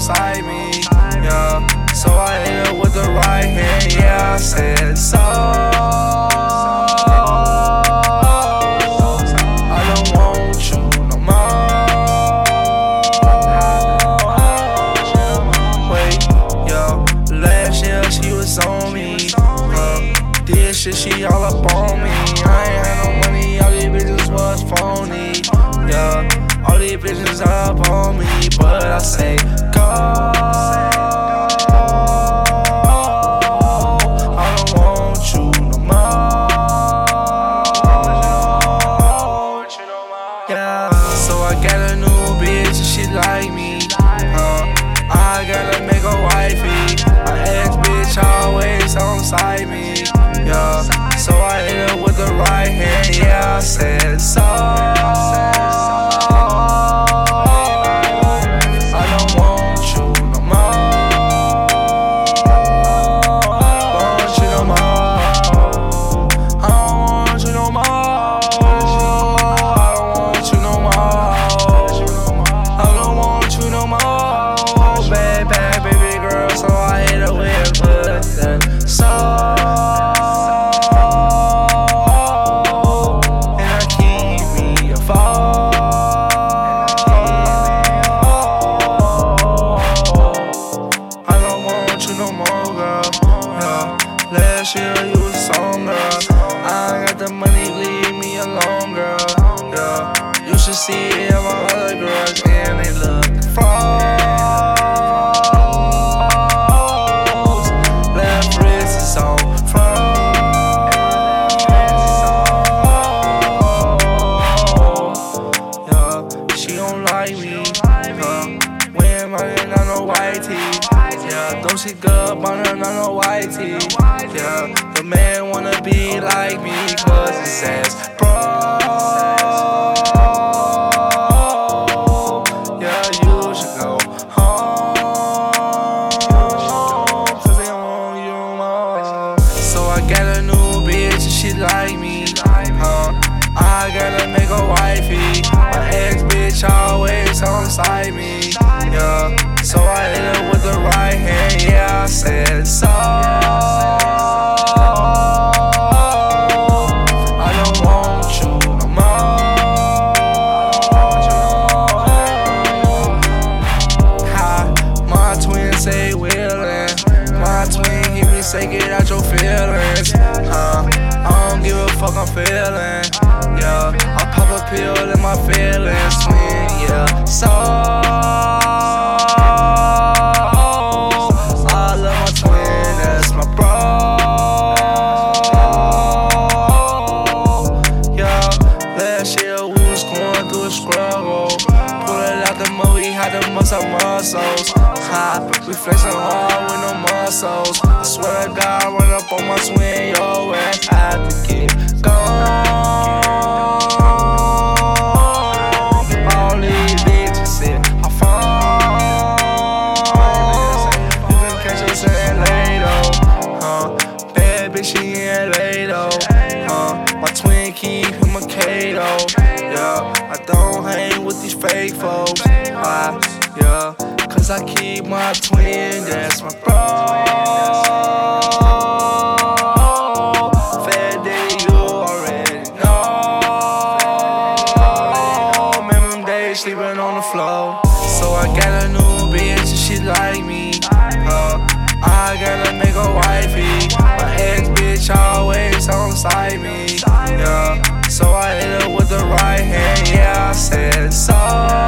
onside me, yeah. So I hit her with the right hand, yeah, I said so. I don't want you no more. Wait, yo, last year she was on me, this shit she all up on me. I ain't had no money, all these bitches was phony, yeah. All these bitches up on me, but I say go. Yeah, so I got a new bitch and she like me. I gotta make her wifey. My ex bitch always onside me. Yeah, so I hit her with the right hand. Yeah, I said so. I don't want you no more. Want you no more. I don't want you no more. Baby girl, so I hit her with pussy. So, and I keep me a phone. I don't want you no more, girl. Yeah. Last year you was on, girl. I ain't got the money, leave me alone, girl. Yeah. You should see it in my other girls, and they look fraud. Yeah, though she good, but her not no white tee. Yeah, the man wanna be like me, cause he says, bro. Yeah, you should go home, cause they don't want you no more. So I got a new bitch and she like me. I gotta make her wifey. My ex bitch always onside me. Yeah. So I hit her with the right hand, yeah, I said so. I don't want you no more. My twin say willin'. My twin hear me say get out your feelings. I don't give a fuck, I'm feelin'. Yeah, I pop a pill in my feelings, twin, yeah. So muscles, we flexin' hard with no muscles. I swear to God, run up on my twin, yo, and I have to get gone. All these bitches sit I phone. You can catch us in LA, bad bitch, she in LA, my twin keep him a Kato. Yeah, I don't hang with these fake folks. Yeah, cause I keep my twin, that's my bro. Fat day, you already know. Remember them days sleeping on the floor. So I got a new bitch and she like me. I gotta make her wifey. My ex bitch always onside me. Yeah, so I hit her with the right hand, yeah, I said so.